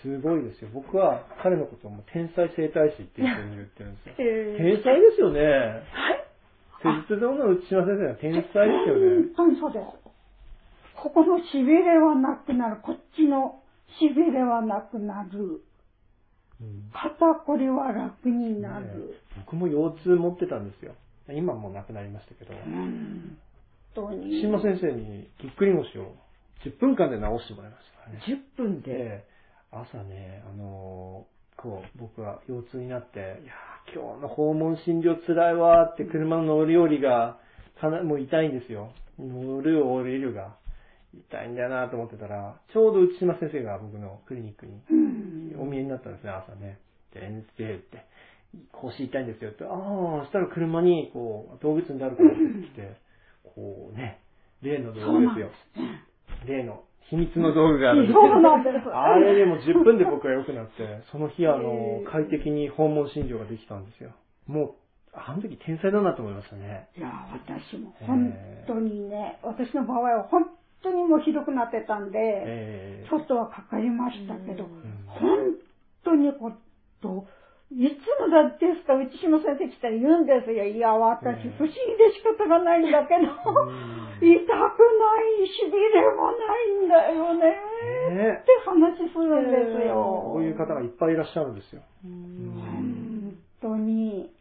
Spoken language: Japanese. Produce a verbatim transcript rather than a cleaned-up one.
すごいですよ。僕は彼のことをもう天才整体師っていうふうに言ってるんですよ。えー、天才ですよね。はい。施術上の内島先生は天才ですよね。 本当にそうです。ここのしびれはなくなる。こっちのしびれはなくなる。うん、肩こりは楽になる、ね。 僕も腰痛持ってたんですよ。今もうなくなりましたけど。うん本当に。 島先生にぎっくり腰をじゅっぷんかんで治してもらいましたからね。 じゅっぷんで、 で朝ね、あのー、こう、僕は腰痛になって、いや今日の訪問診療つらいわって車の乗り降りが、かなもう痛いんですよ。乗る降りるが痛いんだよなと思ってたら、ちょうど内島先生が僕のクリニックにお見えになったんですね、朝ね。で、エンステって、腰痛いんですよって、ああ、そしたら車に、こう、道具積んであるからって来て、こうね、例の道具ですよ。例の秘密の道具があるんですそうなんです。 あれでもじゅっぷんで僕は良くなって、その日あの、快適に訪問診療ができたんですよ。もう、あの時天才だなと思いましたね。 いや、私も本当にね、私の場合は本当にもうひどくなってたんで、えー、ちょっとはかかりましたけど、うん、本当にこう、いつもだですか、内島先生来たら言うんですよ。いや、私、不思議で仕方がないんだけど、痛くない、しびれもないんだよね、えー、って話するんですよ。 こういう方がいっぱいいらっしゃるんですよ。 本当に。